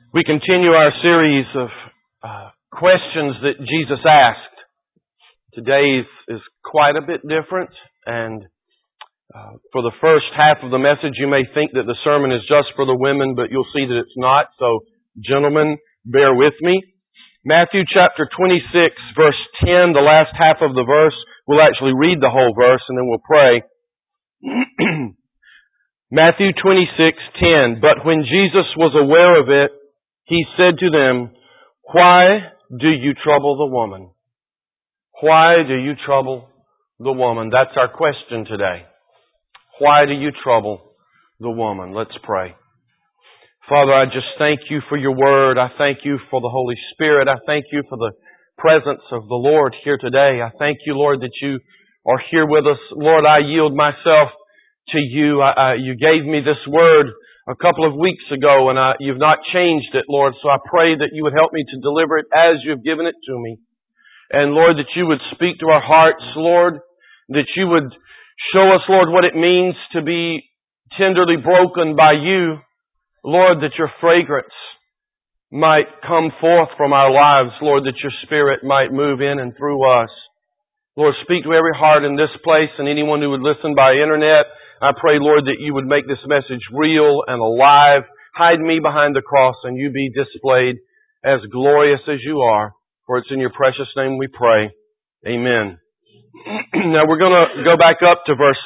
We continue our series of questions that Jesus asked. Today is quite a bit different, and for the first half of the message you may think that the sermon is just for the women, but you'll see that it's not. So, gentlemen, bear with me. Matthew chapter 26, verse 10, the last half of the verse. We'll actually read the whole verse and then we'll pray. Matthew 26:10. But when Jesus was aware of it, He said to them, "Why do you trouble the woman? Why do you trouble the woman?" That's our question today. Why do you trouble the woman? Let's pray. Father, I just thank You for Your Word. I thank You for the Holy Spirit. I thank You for the presence of the Lord here today. I thank You, Lord, that You are here with us. Lord, I yield myself to You. You gave me this Word a couple of weeks ago, and You've not changed it, Lord. So I pray that You would help me to deliver it as You've given it to me. And Lord, that You would speak to our hearts, Lord, that You would show us, Lord, what it means to be tenderly broken by You. Lord, that Your fragrance might come forth from our lives, Lord, that Your Spirit might move in and through us. Lord, speak to every heart in this place and anyone who would listen by internet. I pray, Lord, that You would make this message real and alive. Hide me behind the cross and You be displayed as glorious as You are. For it's in Your precious name we pray. Amen. Now we're going to go back up to verse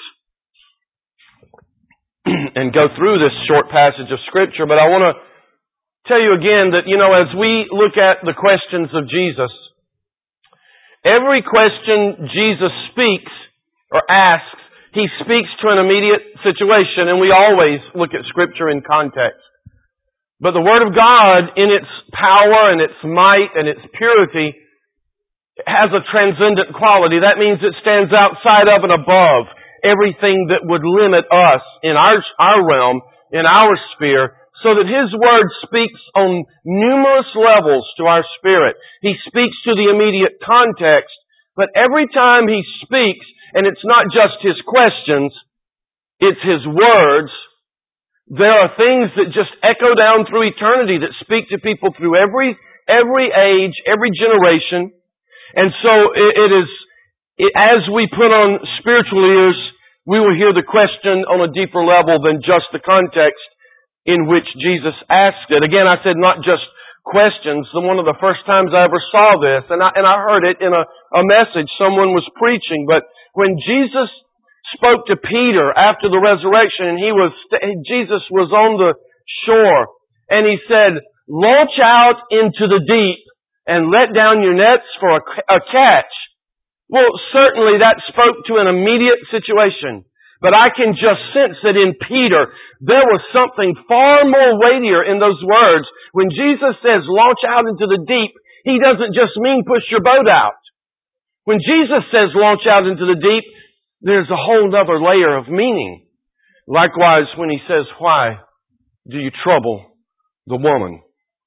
6 and go through this short passage of Scripture. But I want to tell you again that, as we look at the questions of Jesus, every question Jesus speaks or asks, He speaks to an immediate situation, and we always look at Scripture in context. But the Word of God, in its power and its might and its purity, has a transcendent quality. That means it stands outside of and above everything that would limit us in our realm, in our sphere, so that His Word speaks on numerous levels to our spirit. He speaks to the immediate context, but every time He speaks, and it's not just His questions, it's His words. There are things that just echo down through eternity that speak to people through every age, every generation. And so as we put on spiritual ears, we will hear the question on a deeper level than just the context in which Jesus asked it. Again, I said not just questions. One of the first times I ever saw this, and I heard it in a message someone was preaching, but when Jesus spoke to Peter after the resurrection, and Jesus was on the shore, and He said, "Launch out into the deep and let down your nets for a catch." Well, certainly that spoke to an immediate situation. But I can just sense that in Peter, there was something far more weightier in those words. When Jesus says, "Launch out into the deep," He doesn't just mean push your boat out. When Jesus says, "Launch out into the deep," there's a whole other layer of meaning. Likewise, when He says, "Why do you trouble the woman?"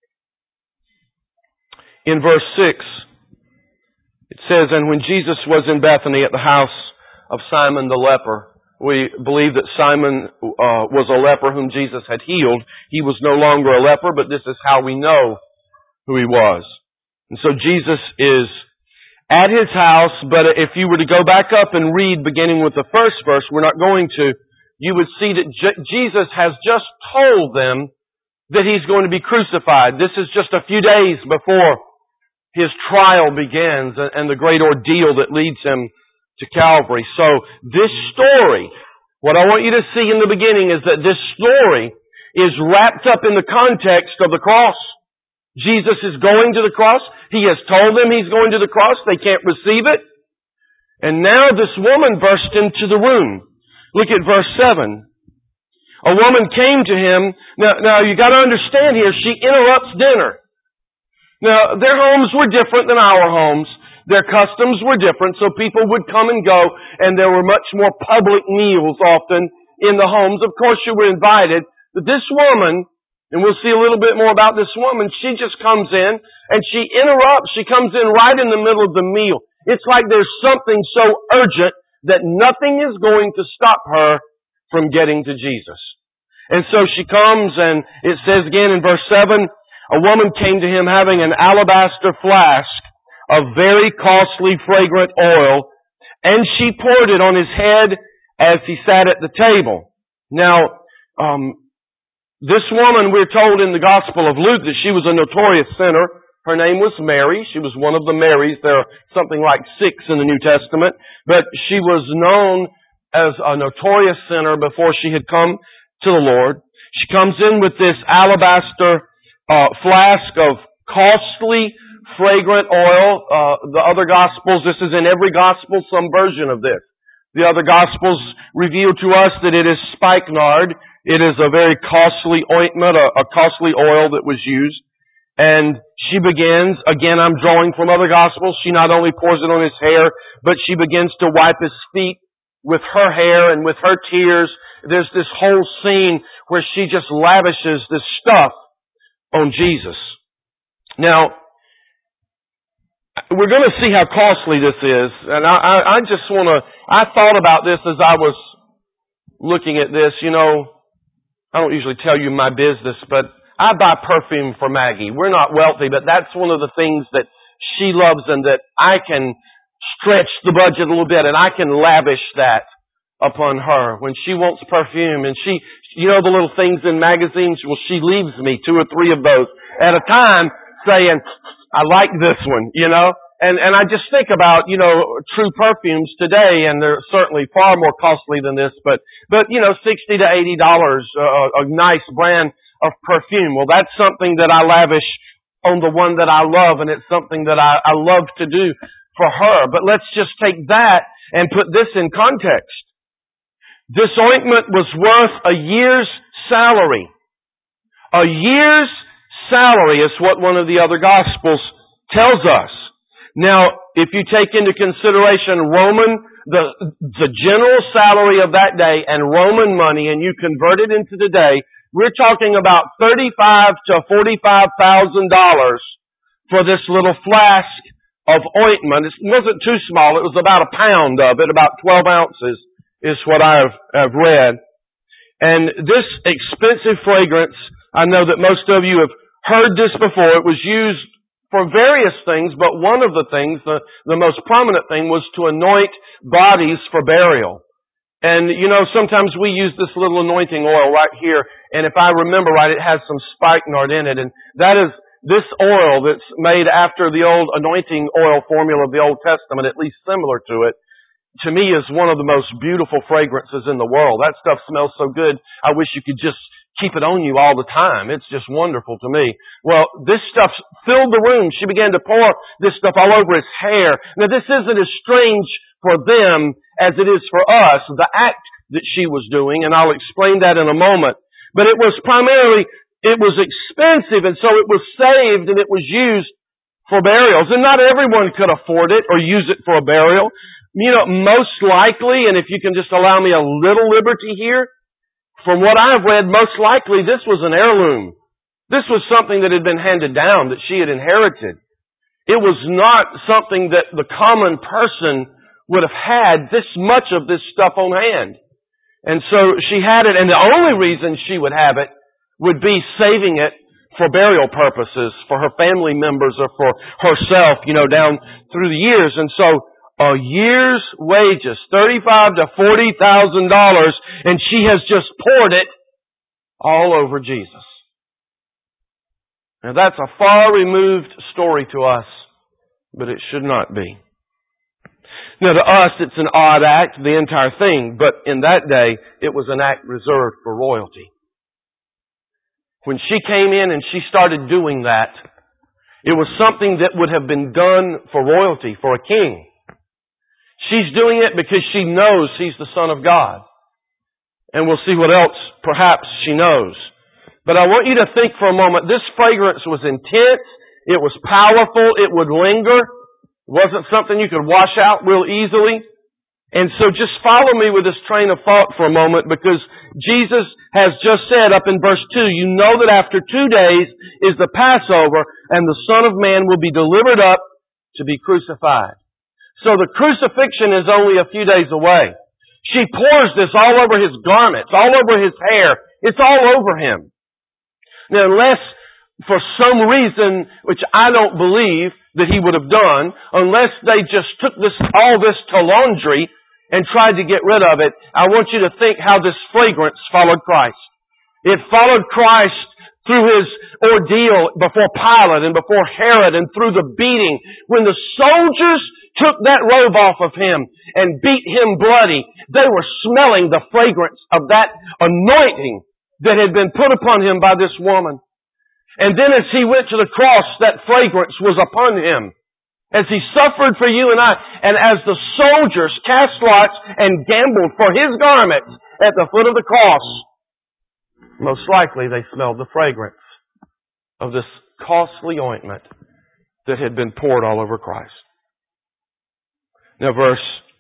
In verse 6, it says, "And when Jesus was in Bethany at the house of Simon the leper," we believe that Simon was a leper whom Jesus had healed. He was no longer a leper, but this is how we know who he was. And so Jesus is at His house, but if you were to go back up and read beginning with the first verse, we're not going to, you would see that Jesus has just told them that He's going to be crucified. This is just a few days before His trial begins and the great ordeal that leads Him to Calvary. So this story, what I want you to see in the beginning is that this story is wrapped up in the context of the cross. Jesus is going to the cross. He has told them He's going to the cross. They can't receive it. And now this woman burst into the room. Look at verse 7. A woman came to Him. Now you got to understand here, she interrupts dinner. Now, their homes were different than our homes. Their customs were different, so people would come and go, and there were much more public meals often in the homes. Of course, you were invited. But this woman, and we'll see a little bit more about this woman, she just comes in, and she interrupts. She comes in right in the middle of the meal. It's like there's something so urgent that nothing is going to stop her from getting to Jesus. And so she comes, and it says again in verse 7, a woman came to him having an alabaster flask of very costly fragrant oil, and she poured it on his head as he sat at the table. Now, this woman, we're told in the Gospel of Luke that she was a notorious sinner. Her name was Mary. She was one of the Marys. There are something like 6 in the New Testament. But she was known as a notorious sinner before she had come to the Lord. She comes in with this alabaster flask of costly, fragrant oil. The other Gospels, this is in every Gospel, some version of this. The other Gospels reveal to us that it is spikenard. It is a very costly ointment, a costly oil that was used. And she begins, again I'm drawing from other Gospels, she not only pours it on his hair, but she begins to wipe his feet with her hair and with her tears. There's this whole scene where she just lavishes this stuff on Jesus. Now, we're going to see how costly this is, and I just want to, I thought about this as I was looking at this. You know, I don't usually tell you my business, but I buy perfume for Maggie. We're not wealthy, but that's one of the things that she loves and that I can stretch the budget a little bit and I can lavish that upon her. When she wants perfume and she, you know the little things in magazines, well, she leaves me 2 or 3 of those at a time saying, I like this one, you know. And I just think about, you know, true perfumes today, and they're certainly far more costly than this, but you know, $60 to $80, a nice brand of perfume. Well, that's something that I lavish on the one that I love, and it's something that I love to do for her. But let's just take that and put this in context. This ointment was worth a year's salary. A year's salary is what one of the other Gospels tells us. Now, if you take into consideration the general salary of that day and Roman money, and you convert it into today, we're talking about $35,000 to $45,000 for this little flask of ointment. It wasn't too small. It was about a pound of it, about 12 ounces is what I've read. And this expensive fragrance, I know that most of you have heard this before. It was used for various things, but one of the things, the most prominent thing, was to anoint bodies for burial. And, you know, sometimes we use this little anointing oil right here, and if I remember right, it has some spikenard in it, and that is this oil that's made after the old anointing oil formula of the Old Testament, at least similar to it, to me is one of the most beautiful fragrances in the world. That stuff smells so good, I wish you could just keep it on you all the time. It's just wonderful to me. Well, this stuff filled the room. She began to pour this stuff all over his hair. Now, this isn't as strange for them as it is for us, the act that she was doing, and I'll explain that in a moment. But it was primarily, it was expensive, and so it was saved and it was used for burials. And not everyone could afford it or use it for a burial. You know, most likely, and if you can just allow me a little liberty here, from what I've read, most likely this was an heirloom. This was something that had been handed down, that she had inherited. It was not something that the common person would have had this much of this stuff on hand. And so she had it, and the only reason she would have it would be saving it for burial purposes, for her family members or for herself, you know, down through the years. And so a year's wages, $35,000 to $40,000, and she has just poured it all over Jesus. Now that's a far removed story to us, but it should not be. Now to us it's an odd act, the entire thing, but in that day it was an act reserved for royalty. When she came in and she started doing that, it was something that would have been done for royalty, for a king. She's doing it because she knows He's the Son of God. And we'll see what else perhaps she knows. But I want you to think for a moment, this fragrance was intense, it was powerful, it would linger. It wasn't something you could wash out real easily. And so just follow me with this train of thought for a moment, because Jesus has just said up in verse 2, you know that after 2 days is the Passover, and the Son of Man will be delivered up to be crucified. So the crucifixion is only a few days away. She pours this all over His garments, all over His hair. It's all over him. Now, unless for some reason, which I don't believe that he would have done, unless they just took all this to laundry and tried to get rid of it, I want you to think how this fragrance followed Christ. It followed Christ through His ordeal before Pilate and before Herod and through the beating. When the soldiers took that robe off of Him and beat Him bloody, they were smelling the fragrance of that anointing that had been put upon Him by this woman. And then as He went to the cross, that fragrance was upon Him. As He suffered for you and I, and as the soldiers cast lots and gambled for His garment at the foot of the cross, most likely they smelled the fragrance of this costly ointment that had been poured all over Christ. Now verse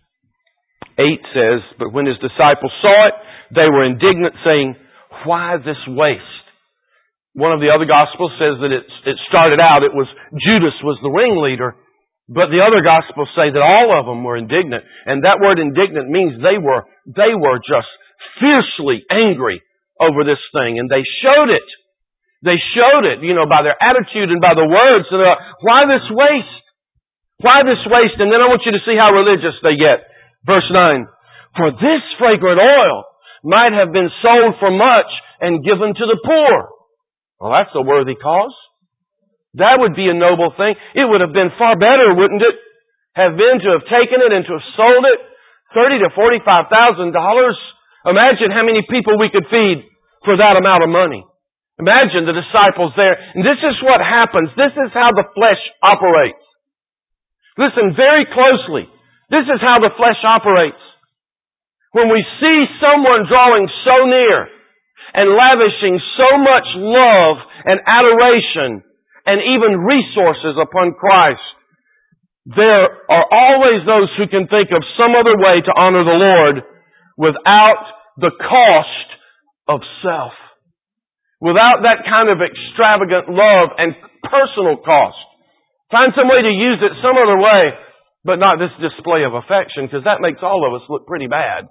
8 says, "But when His disciples saw it, they were indignant, saying, 'Why this waste?'" One of the other Gospels says that it started out, Judas was the ringleader, but the other Gospels say that all of them were indignant. And that word indignant means they were just fiercely angry over this thing. And they showed it. They showed it, by their attitude and by the words. And why this waste? Why this waste? And then I want you to see how religious they get. Verse 9, "For this fragrant oil might have been sold for much and given to the poor." Well, that's a worthy cause. That would be a noble thing. It would have been far better, wouldn't it, have been to have taken it and to have sold it, $30,000 to $45,000. Imagine how many people we could feed for that amount of money. Imagine the disciples there. And this is what happens. This is how the flesh operates. Listen very closely. This is how the flesh operates. When we see someone drawing so near and lavishing so much love and adoration and even resources upon Christ, there are always those who can think of some other way to honor the Lord without the cost of self. Without that kind of extravagant love and personal cost. Find some way to use it some other way, but not this display of affection, because that makes all of us look pretty bad.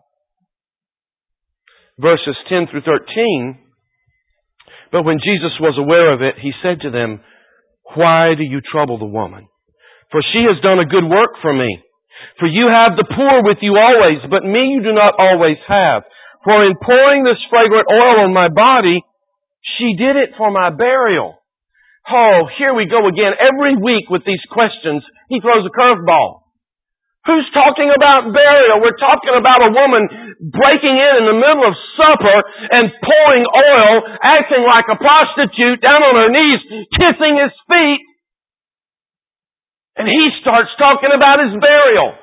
Verses 10 through 13, "But when Jesus was aware of it, He said to them, 'Why do you trouble the woman? For she has done a good work for me. For you have the poor with you always, but me you do not always have. For in pouring this fragrant oil on my body, she did it for my burial.'" Oh, here we go again. Every week with these questions, He throws a curveball. Who's talking about burial? We're talking about a woman breaking in the middle of supper and pouring oil, acting like a prostitute, down on her knees, kissing His feet. And He starts talking about His burial.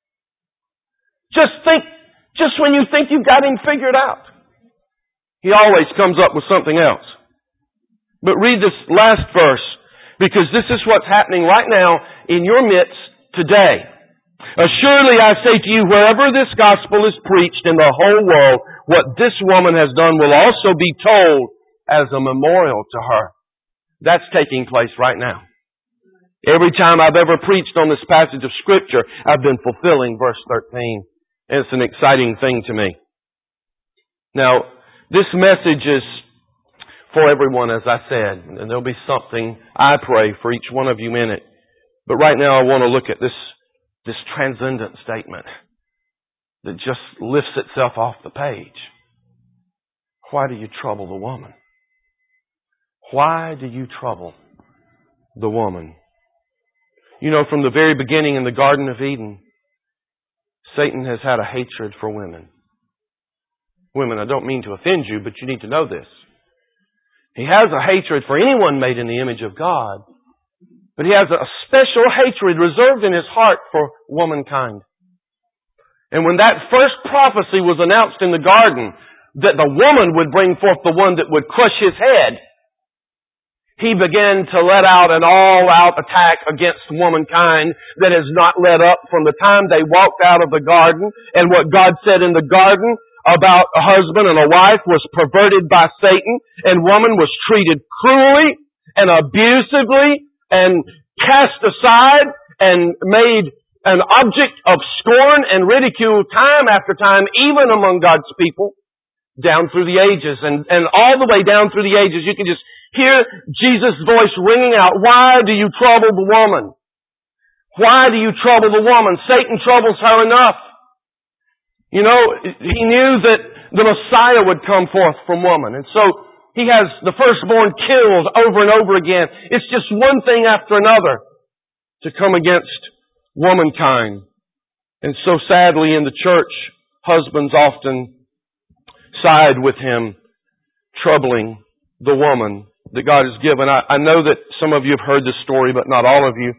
Just when you think you've got Him figured out, He always comes up with something else. But read this last verse, because this is what's happening right now in your midst today. "Assuredly I say to you, wherever this gospel is preached in the whole world, what this woman has done will also be told as a memorial to her." That's taking place right now. Every time I've ever preached on this passage of Scripture, I've been fulfilling verse 13. And it's an exciting thing to me. Now, this message is for everyone, as I said, and there'll be something, I pray, for each one of you in it. But right now I want to look at this transcendent statement that just lifts itself off the page. Why do you trouble the woman? Why do you trouble the woman? From the very beginning in the Garden of Eden, Satan has had a hatred for women. Women, I don't mean to offend you, but you need to know this. He has a hatred for anyone made in the image of God. But He has a special hatred reserved in His heart for womankind. And when that first prophecy was announced in the garden, that the woman would bring forth the one that would crush His head, He began to let out an all-out attack against womankind that has not let up from the time they walked out of the garden. And what God said in the garden about a husband and a wife was perverted by Satan, and woman was treated cruelly and abusively and cast aside and made an object of scorn and ridicule time after time, even among God's people. down through the ages. And all the way down through the ages, you can just hear Jesus' voice ringing out, "Why do you trouble the woman? Why do you trouble the woman? Satan troubles her enough." You know, He knew that the Messiah would come forth from woman. And so He has the firstborn killed over and over again. It's just one thing after another to come against womankind. And so sadly in the church, husbands often side with Him, troubling the woman that God has given. I know that some of you have heard this story, but not all of you.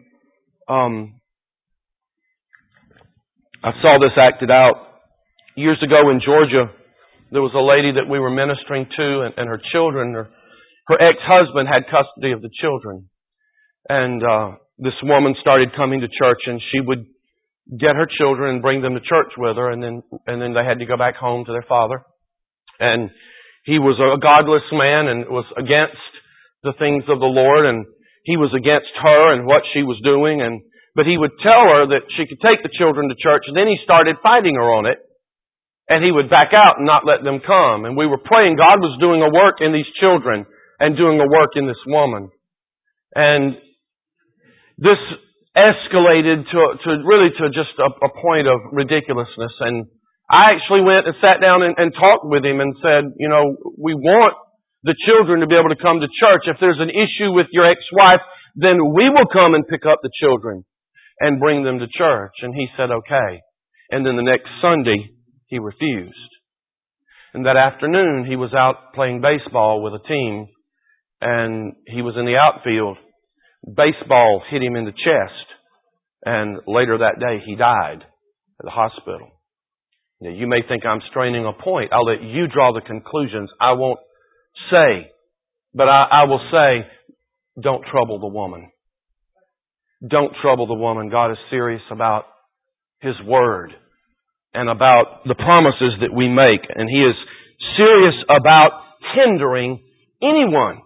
I saw this acted out years ago in Georgia. There was a lady that we were ministering to, and her children, her ex-husband had custody of the children. And this woman started coming to church, and she would get her children and bring them to church with her, and then they had to go back home to their father. And he was a godless man and was against the things of the Lord, and he was against her and what she was doing. But he would tell her that she could take the children to church, and then he started fighting her on it. And he would back out and not let them come. And we were praying. God was doing a work in these children and doing a work in this woman. And this escalated to just a point of ridiculousness. And I actually went and sat down and talked with him and said, you know, we want the children to be able to come to church. If there's an issue with your ex-wife, then we will come and pick up the children and bring them to church. And he said, okay. And then the next Sunday, he refused. And that afternoon, he was out playing baseball with a team, and he was in the outfield. Baseball hit him in the chest, and later that day, he died at the hospital. Now, you may think I'm straining a point. I'll let you draw the conclusions. I won't say, but I will say, don't trouble the woman. Don't trouble the woman. God is serious about His Word and about the promises that we make. And He is serious about hindering anyone,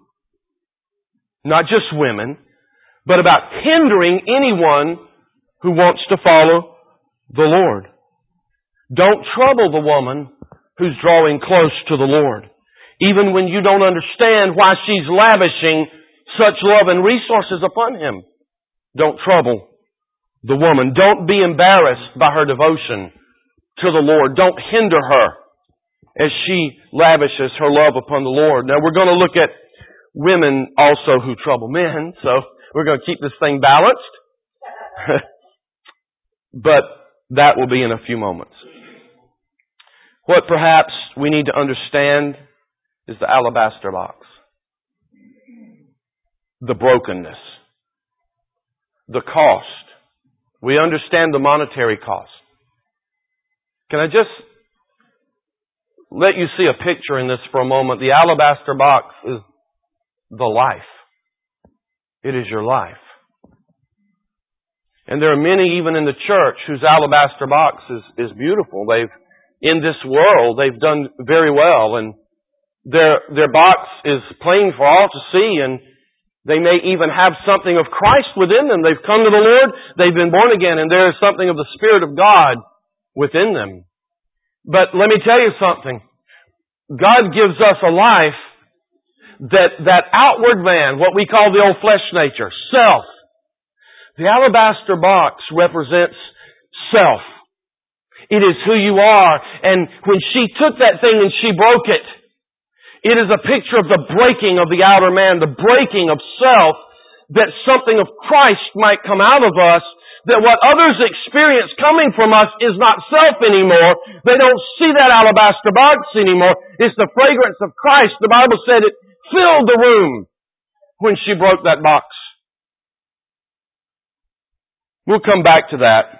not just women, but about hindering anyone who wants to follow the Lord. Don't trouble the woman who's drawing close to the Lord, even when you don't understand why she's lavishing such love and resources upon Him. Don't trouble the woman. Don't be embarrassed by her devotion to the Lord. Don't hinder her as she lavishes her love upon the Lord. Now we're going to look at women also who trouble men, so we're going to keep this thing balanced. But that will be in a few moments. What perhaps we need to understand is the alabaster box. The brokenness. The cost. We understand the monetary cost. Can I just let you see a picture in this for a moment? The alabaster box is the life. It is your life. And there are many even in the church whose alabaster box is beautiful. In this world, they've done very well, and their box is plain for all to see, and they may even have something of Christ within them. They've come to the Lord, they've been born again, and there is something of the Spirit of God within them. But let me tell you something. God gives us a life that outward man, what we call the old flesh nature, self. The alabaster box represents self. It is who you are. And when she took that thing and she broke it, it is a picture of the breaking of the outer man, the breaking of self, that something of Christ might come out of us, that what others experience coming from us is not self anymore. They don't see that alabaster box anymore. It's the fragrance of Christ. The Bible said it filled the room when she broke that box. We'll come back to that.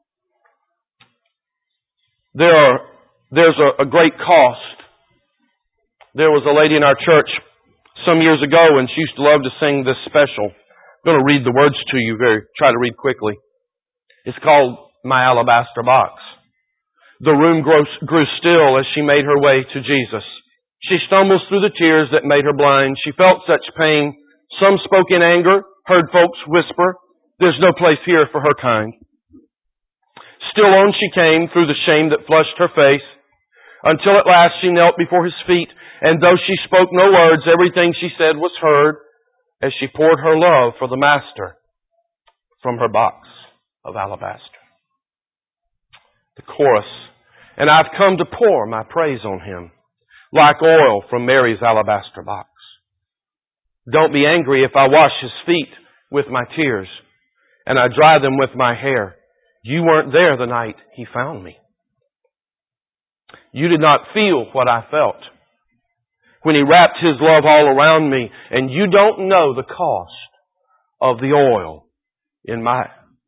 There's a great cost. There was a lady in our church some years ago, and she used to love to sing this special. I'm going to read the words to you, try to read quickly. It's called My Alabaster Box. The room grew still as she made her way to Jesus. She stumbles through the tears that made her blind. She felt such pain. Some spoke in anger, heard folks whisper, "There's no place here for her kind." Still on she came through the shame that flushed her face. until at last she knelt before His feet, and though she spoke no words, everything she said was heard as she poured her love for the Master from her box of alabaster. The chorus, and I've come to pour my praise on Him, like oil from Mary's alabaster box. Don't be angry if I wash His feet with my tears, and I dry them with my hair. You weren't there the night He found me. You did not feel what I felt when He wrapped His love all around me, and you don't know the cost of the oil in my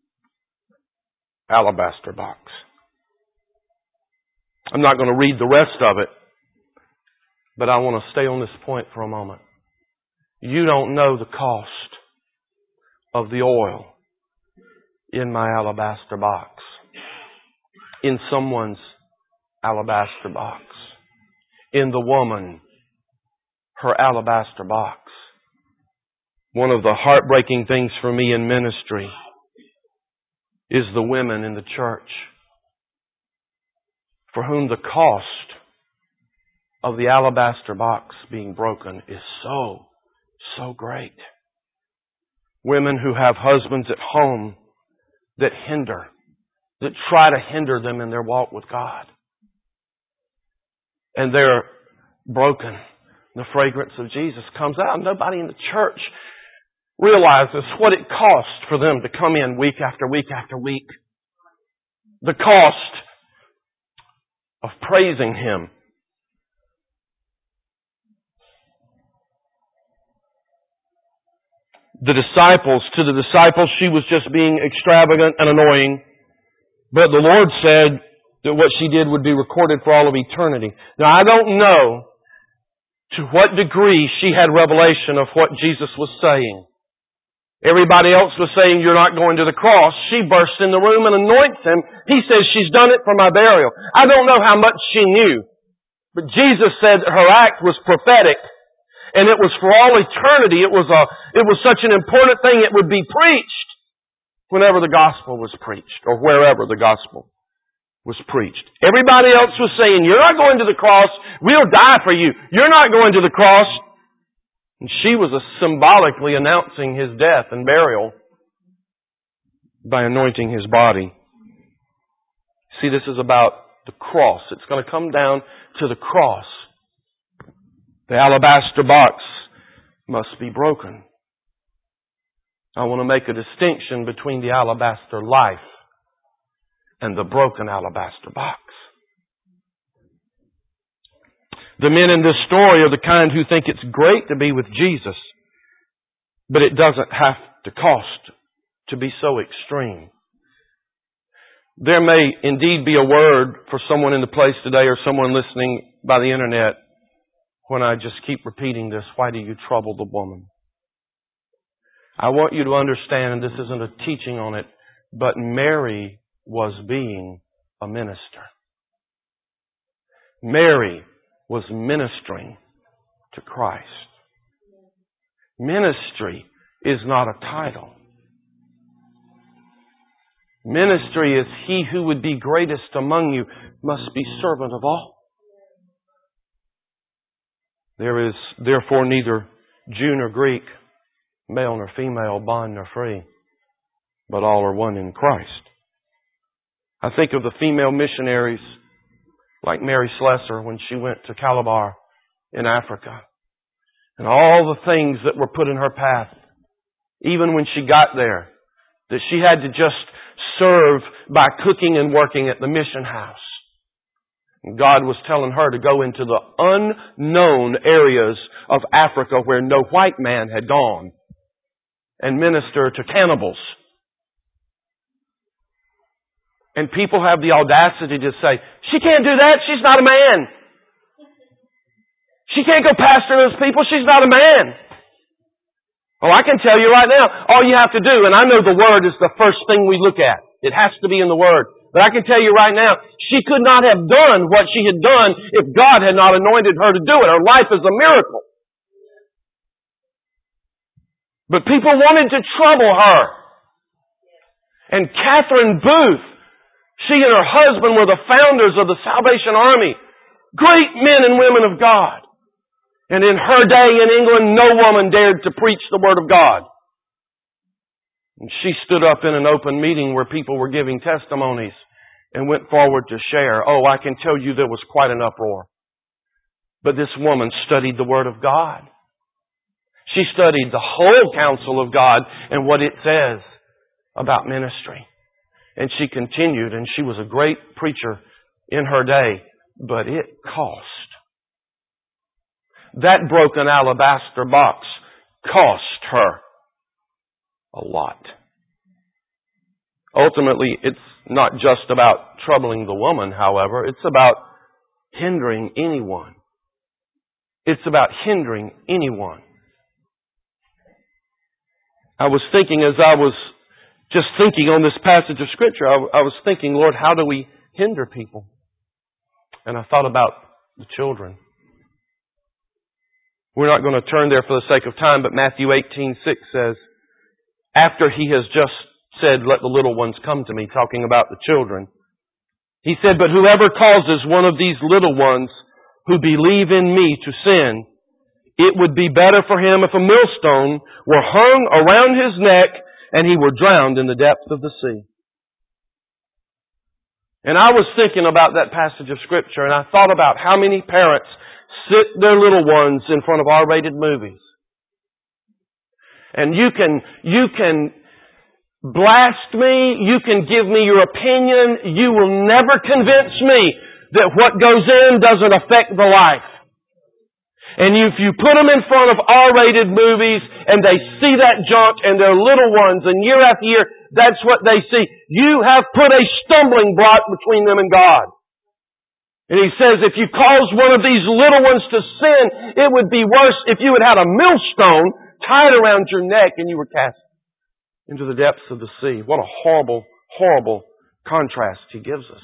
alabaster box. I'm not going to read the rest of it, but I want to stay on this point for a moment. You don't know the cost of the oil in my alabaster box, in someone's alabaster box, in the woman, her alabaster box. One of the heartbreaking things for me in ministry is the women in the church for whom the cost of the alabaster box being broken is so great. Women who have husbands at home that try to hinder them in their walk with God. And they're broken. The fragrance of Jesus comes out. Nobody in the church realizes what it costs for them to come in week after week after week. The cost of praising Him. To the disciples, she was just being extravagant and annoying. But the Lord said that what she did would be recorded for all of eternity. Now, I don't know to what degree she had revelation of what Jesus was saying. Everybody else was saying, you're not going to the cross. She bursts in the room and anoints Him. He says, she's done it for my burial. I don't know how much she knew. But Jesus said that her act was prophetic. And it was for all eternity. It was such an important thing. It would be preached whenever the gospel was preached, or wherever the gospel was preached. Everybody else was saying, you're not going to the cross. We'll die for you. You're not going to the cross. And she was symbolically announcing His death and burial by anointing His body. See, this is about the cross. It's going to come down to the cross. The alabaster box must be broken. I want to make a distinction between the alabaster life and the broken alabaster box. The men in this story are the kind who think it's great to be with Jesus, but it doesn't have to cost to be so extreme. There may indeed be a word for someone in the place today or someone listening by the internet when I just keep repeating this, why do you trouble the woman? I want you to understand, and this isn't a teaching on it, but Mary was being a minister. Mary was ministering to Christ. Ministry is not a title. Ministry is he who would be greatest among you must be servant of all. There is therefore neither Jew nor Greek, male nor female, bond nor free, but all are one in Christ. I think of the female missionaries like Mary Slessor when she went to Calabar in Africa. And all the things that were put in her path, even when she got there, that she had to just serve by cooking and working at the mission house. And God was telling her to go into the unknown areas of Africa where no white man had gone and minister to cannibals. And people have the audacity to say, she can't do that, she's not a man. She can't go pastor those people, she's not a man. Well, I can tell you right now, all you have to do, and I know the Word is the first thing we look at. It has to be in the Word. But I can tell you right now, she could not have done what she had done if God had not anointed her to do it. Her life is a miracle. But people wanted to trouble her. And Catherine Booth, she and her husband were the founders of the Salvation Army. Great men and women of God. And in her day in England, no woman dared to preach the Word of God. And she stood up in an open meeting where people were giving testimonies and went forward to share. Oh, I can tell you there was quite an uproar. But this woman studied the Word of God. She studied the whole counsel of God and what it says about ministry. And she continued, and she was a great preacher in her day, but it cost. That broken alabaster box cost her a lot. Ultimately, it's not just about troubling the woman, however. It's about hindering anyone. It's about hindering anyone. I was thinking as I was just thinking on this passage of Scripture, I was thinking, Lord, how do we hinder people? And I thought about the children. We're not going to turn there for the sake of time, but Matthew 18:6 says, after He has just said, let the little ones come to me, talking about the children, He said, but whoever causes one of these little ones who believe in me to sin, it would be better for him if a millstone were hung around his neck and he were drowned in the depths of the sea. And I was thinking about that passage of Scripture, and I thought about how many parents sit their little ones in front of R-rated movies. And you can blast me, you can give me your opinion, you will never convince me that what goes in doesn't affect the life. And if you put them in front of R-rated movies and they see that junk and they're little ones and year after year, that's what they see. You have put a stumbling block between them and God. And He says if you cause one of these little ones to sin, it would be worse if you had had a millstone tied around your neck and you were cast into the depths of the sea. What a horrible, horrible contrast He gives us.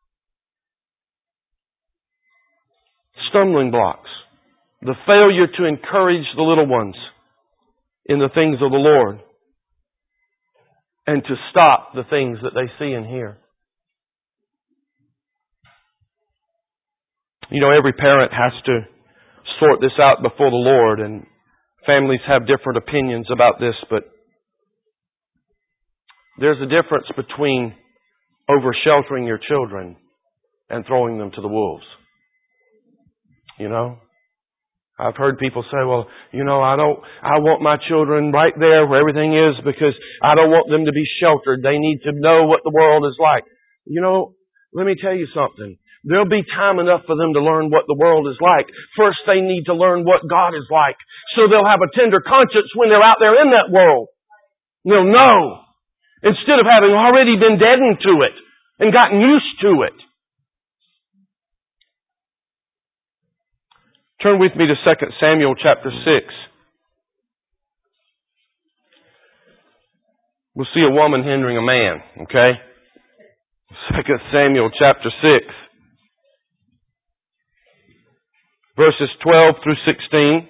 Stumbling blocks. The failure to encourage the little ones in the things of the Lord and to stop the things that they see and hear. You know, every parent has to sort this out before the Lord, and families have different opinions about this, but there's a difference between over-sheltering your children and throwing them to the wolves. You know? I've heard people say, well, you know, I want my children right there where everything is because I don't want them to be sheltered. They need to know what the world is like. You know, let me tell you something. There'll be time enough for them to learn what the world is like. First, they need to learn what God is like. So they'll have a tender conscience when they're out there in that world. They'll know. Instead of having already been deadened to it and gotten used to it. Turn with me to 2 Samuel chapter 6. We'll see a woman hindering a man, okay? 2 Samuel chapter 6. Verses 12 through 16.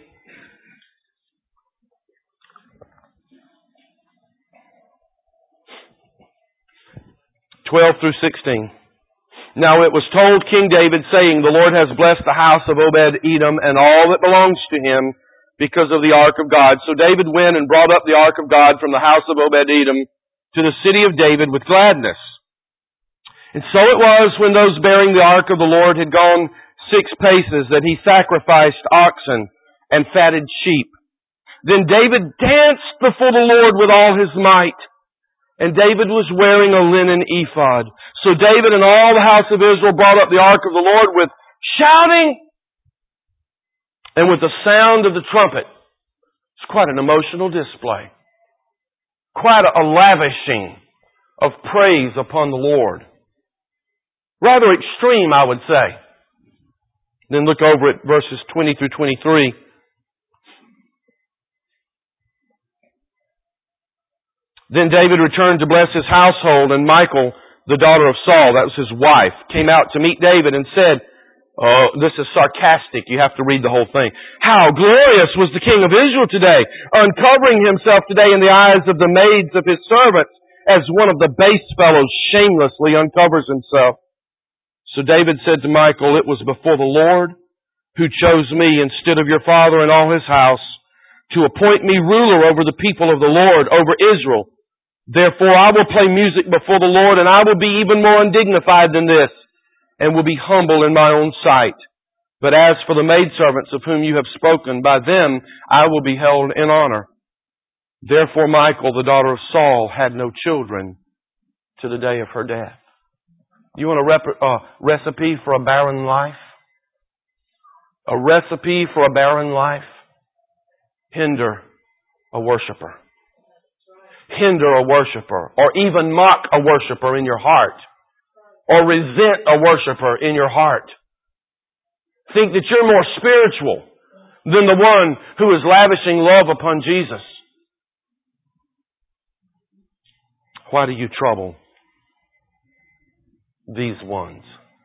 Now it was told King David, saying, the Lord has blessed the house of Obed-Edom and all that belongs to him because of the ark of God. So David went and brought up the ark of God from the house of Obed-Edom to the city of David with gladness. And so it was when those bearing the ark of the Lord had gone 6 paces that he sacrificed oxen and fatted sheep. Then David danced before the Lord with all his might. And David was wearing a linen ephod. So David and all the house of Israel brought up the ark of the Lord with shouting and with the sound of the trumpet. It's quite an emotional display. Quite a lavishing of praise upon the Lord. Rather extreme, I would say. Then look over at verses 20 through 23. Then David returned to bless his household, and Michal, the daughter of Saul, that was his wife, came out to meet David and said, oh, this is sarcastic. You have to read the whole thing. How glorious was the king of Israel today, uncovering himself today in the eyes of the maids of his servants, as one of the base fellows shamelessly uncovers himself. So David said to Michal, "It was before the Lord who chose me instead of your father and all his house to appoint me ruler over the people of the Lord, over Israel. Therefore I will play music before the Lord, and I will be even more undignified than this, and will be humble in my own sight. But as for the maidservants of whom you have spoken, by them I will be held in honor." Therefore Michal, the daughter of Saul, had no children to the day of her death. You want a recipe for a barren life? A recipe for a barren life? Hinder a worshiper. Hinder a worshiper, or even mock a worshiper in your heart, or resent a worshiper in your heart. Think that you're more spiritual than the one who is lavishing love upon Jesus. Why do you trouble these ones?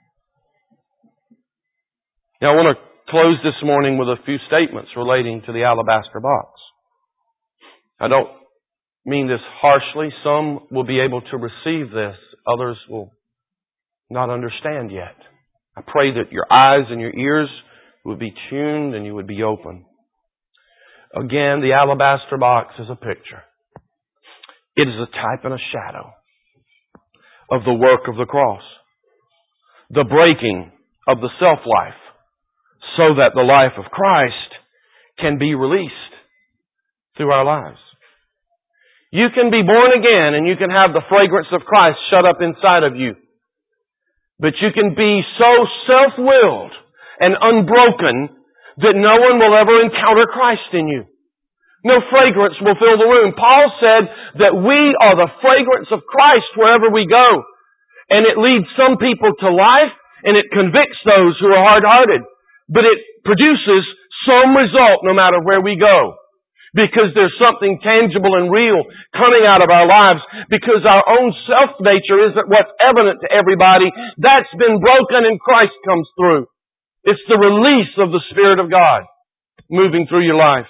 Now I want to close this morning with a few statements relating to the alabaster box. I don't mean this harshly. Some will be able to receive this. Others will not understand yet. I pray that your eyes and your ears would be tuned and you would be open. Again, the alabaster box is a picture. It is a type and a shadow of the work of the cross. The breaking of the self-life so that the life of Christ can be released through our lives. You can be born again and you can have the fragrance of Christ shut up inside of you. But you can be so self-willed and unbroken that no one will ever encounter Christ in you. No fragrance will fill the room. Paul said that we are the fragrance of Christ wherever we go. And it leads some people to life and it convicts those who are hard-hearted. But it produces some result no matter where we go. Because there's something tangible and real coming out of our lives. Because our own self-nature isn't what's evident to everybody. That's been broken and Christ comes through. It's the release of the Spirit of God moving through your life.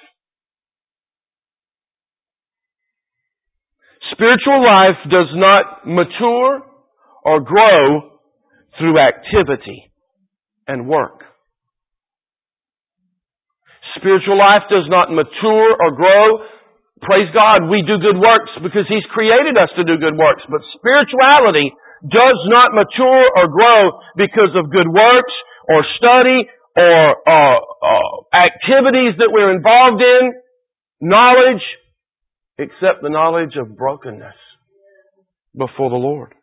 Spiritual life does not mature or grow through activity and work. Spiritual life does not mature or grow. Praise God, we do good works because He's created us to do good works. But spirituality does not mature or grow because of good works or study or activities that we're involved in, knowledge, except the knowledge of brokenness before the Lord.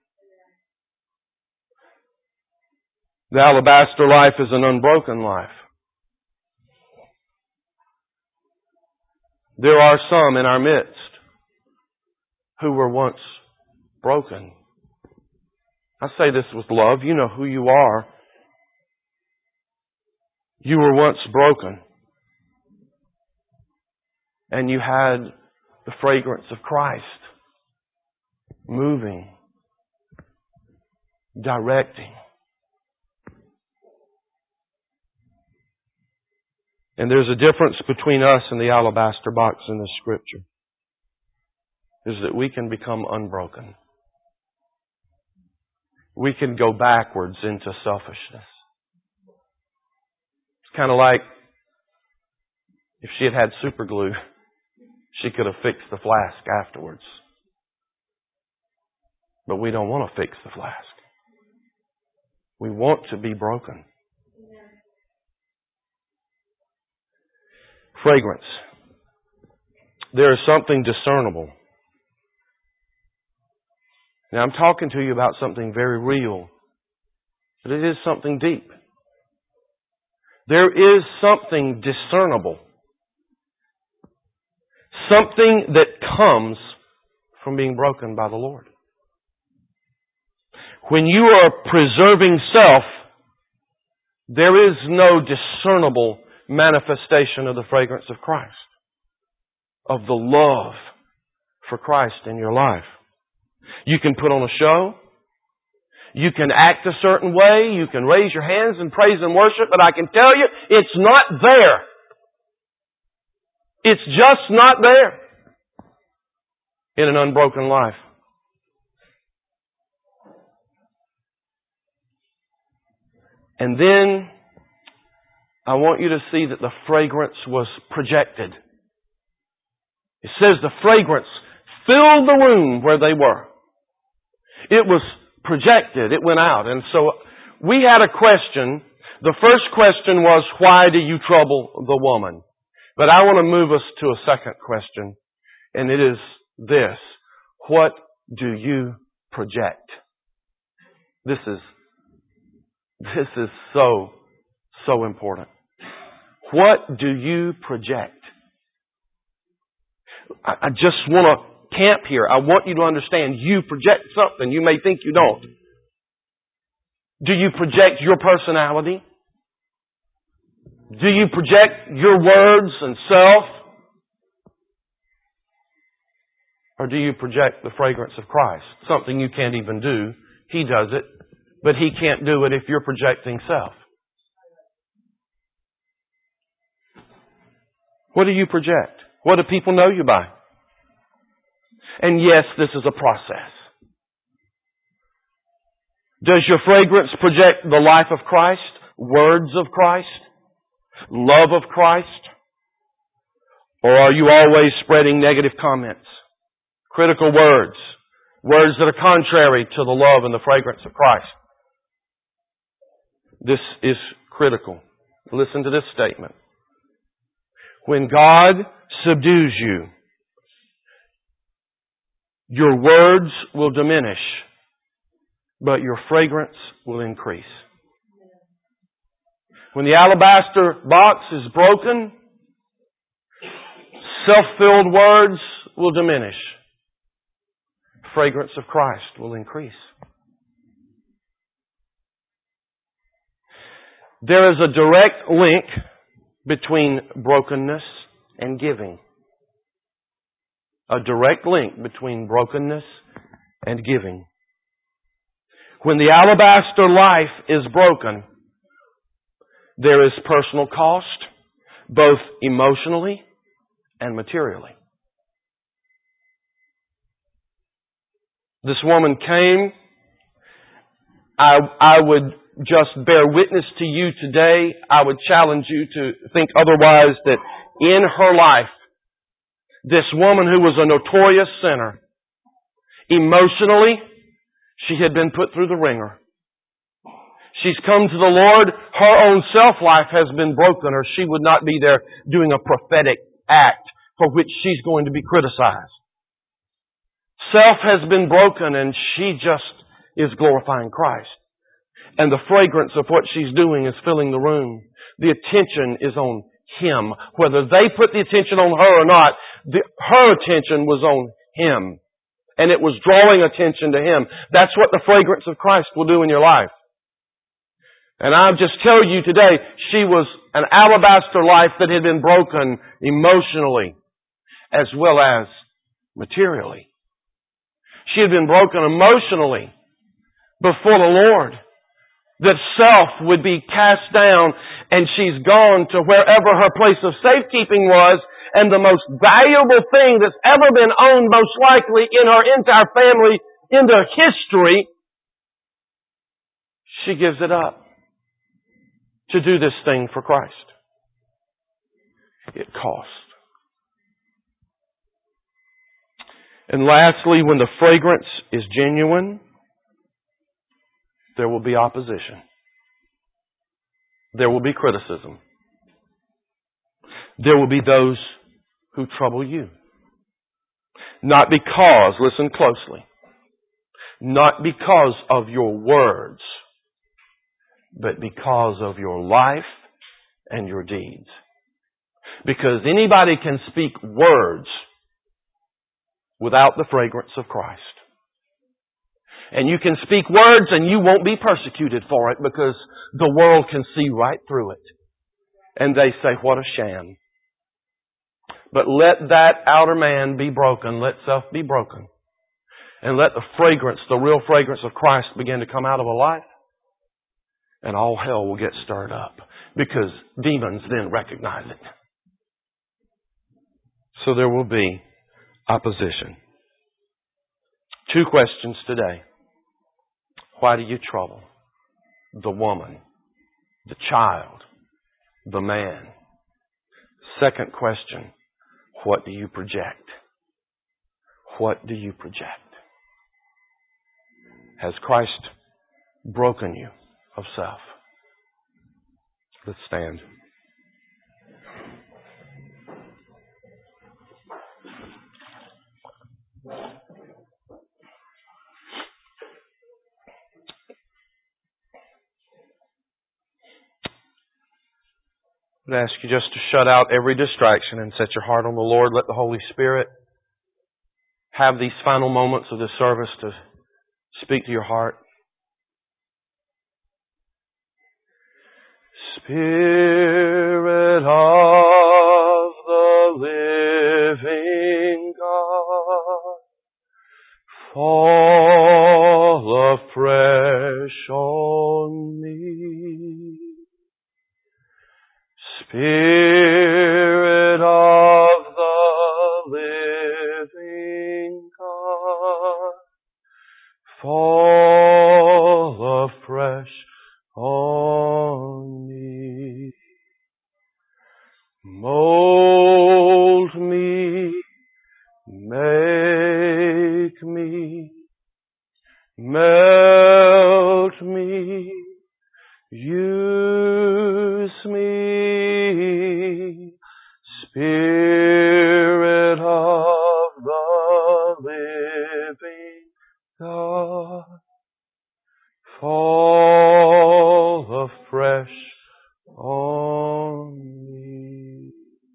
The alabaster life is an unbroken life. There are some in our midst who were once broken. I say this with love. You know who you are. You were once broken. And you had the fragrance of Christ moving, directing. And there's a difference between us and the alabaster box in this scripture. Is that we can become unbroken. We can go backwards into selfishness. It's kind of like if she had had super glue, she could have fixed the flask afterwards. But we don't want to fix the flask. We want to be broken. Fragrance. There is something discernible. Now I'm talking to you about something very real, but it is something deep. There is something discernible. Something that comes from being broken by the Lord. When you are preserving self, there is no discernible manifestation of the fragrance of Christ, of the love for Christ in your life. You can put on a show. You can act a certain way. You can raise your hands and praise and worship, but I can tell you, it's not there. It's just not there in an unbroken life. And then I want you to see that the fragrance was projected. It says the fragrance filled the room where they were. It was projected. It went out. And so we had a question. The first question was, why do you trouble the woman? But I want to move us to a second question. And it is this. What do you project? This is so important. What do you project? I just want to camp here. I want you to understand you project something. You may think you don't. Do you project your personality? Do you project your words and self? Or do you project the fragrance of Christ? Something you can't even do. He does it, but He can't do it if you're projecting self. What do you project? What do people know you by? And yes, this is a process. Does your fragrance project the life of Christ? Words of Christ? Love of Christ? Or are you always spreading negative comments? Critical words? Words that are contrary to the love and the fragrance of Christ? This is critical. Listen to this statement. When God subdues you, your words will diminish, but your fragrance will increase. When the alabaster box is broken, self-filled words will diminish. Fragrance of Christ will increase. There is a direct link between brokenness and giving. A direct link between brokenness and giving. When the alabaster life is broken, there is personal cost, both emotionally and materially. This woman came. I would just bear witness to you today. I would challenge you to think otherwise, that in her life, this woman who was a notorious sinner, emotionally, she had been put through the ringer. She's come to the Lord. Her own self-life has been broken, or she would not be there doing a prophetic act for which she's going to be criticized. Self has been broken, and she just is glorifying Christ. And the fragrance of what she's doing is filling the room. The attention is on Him. Whether they put the attention on her or not, her attention was on Him. And it was drawing attention to Him. That's what the fragrance of Christ will do in your life. And I'll just tell you today, she was an alabaster life that had been broken emotionally as well as materially. She had been broken emotionally before the Lord. That self would be cast down, and she's gone to wherever her place of safekeeping was, and the most valuable thing that's ever been owned, most likely in her entire family, into history, she gives it up to do this thing for Christ. It cost. And lastly, when the fragrance is genuine, there will be opposition. There will be criticism. There will be those who trouble you. Not because, listen closely, not because of your words, but because of your life and your deeds. Because anybody can speak words without the fragrance of Christ. And you can speak words and you won't be persecuted for it, because the world can see right through it. And they say, what a sham. But let that outer man be broken. Let self be broken. And let the fragrance, the real fragrance of Christ begin to come out of a life. And all hell will get stirred up, because demons then recognize it. So there will be opposition. 2 questions today. Why do you trouble the woman? the child, the man. Second question, what do you project? What do you project? Has Christ broken you of self? Let's stand. I ask you just to shut out every distraction and set your heart on the Lord. Let the Holy Spirit have these final moments of this service to speak to your heart. Spirit of the living God, fall afresh on me. Spirit of the living God, fall afresh on me. Mold me, make me, melt me, use me, Spirit of the living God, fall afresh on me.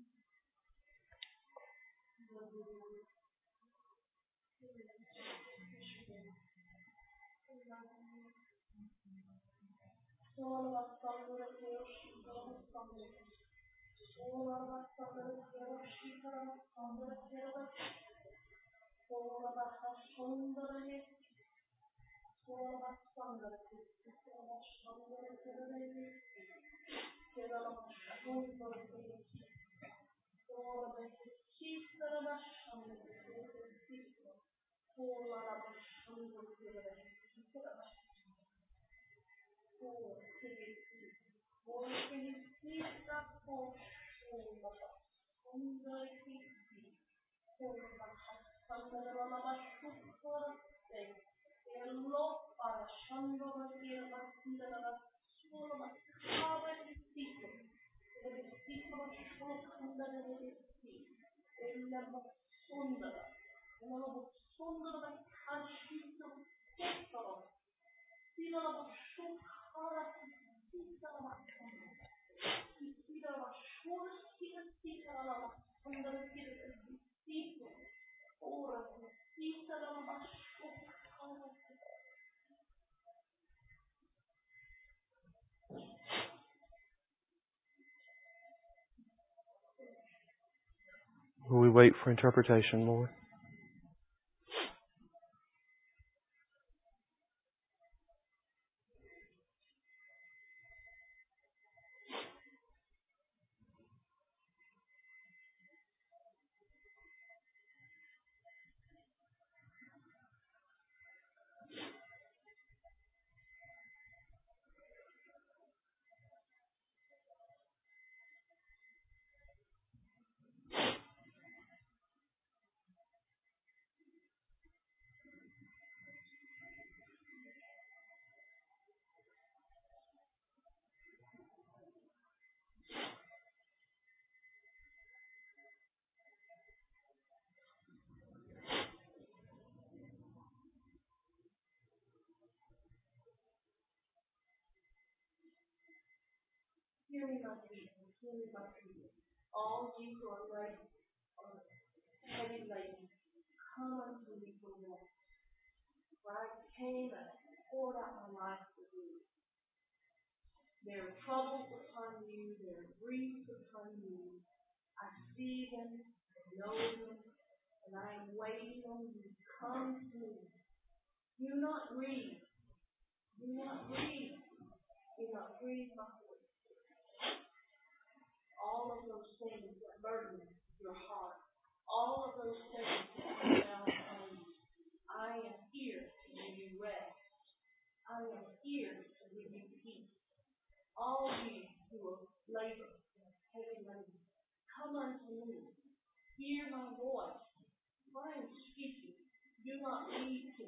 Will we wait for interpretation, Lord?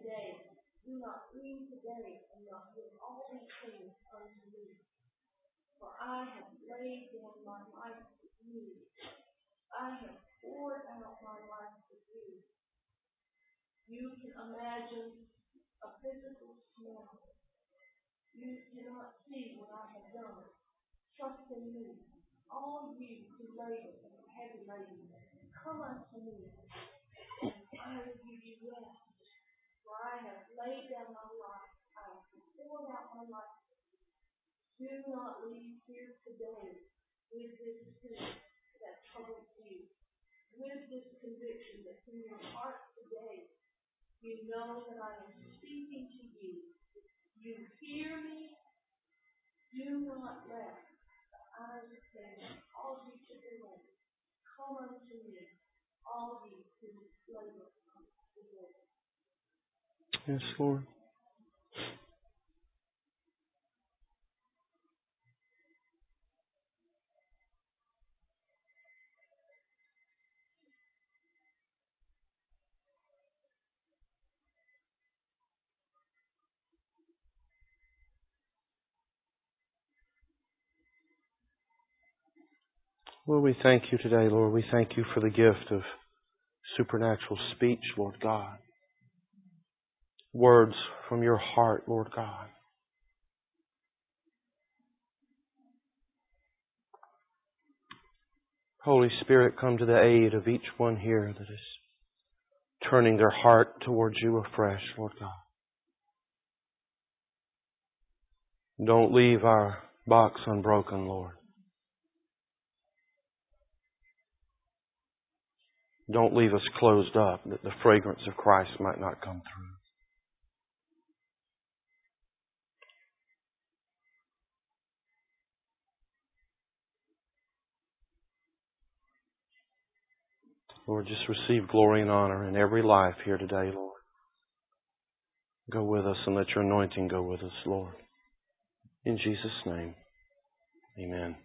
today. Do not leave today and not give all these things unto me. For I have laid down my life for you. I have poured out my life for you. You can imagine a physical smell. You cannot see what I have done. Trust in me. All you who labor and are heavy laden, come unto me, and I will give you rest. For I have laid down my life. I have poured out my life. Do not leave here today with this spirit that troubles you, with this conviction that in your heart today you know that I am speaking to you. You hear me. Do not let the eyes of faith cause you to delay. Come unto me, all you who labor today. Yes, Lord. Lord, we thank you today, Lord. We thank you for the gift of supernatural speech, Lord God. Words from your heart, Lord God. Holy Spirit, come to the aid of each one here that is turning their heart towards you afresh, Lord God. Don't leave our box unbroken, Lord. Don't leave us closed up that the fragrance of Christ might not come through. Lord, just receive glory and honor in every life here today, Lord. Go with us and let your anointing go with us, Lord. In Jesus' name, amen.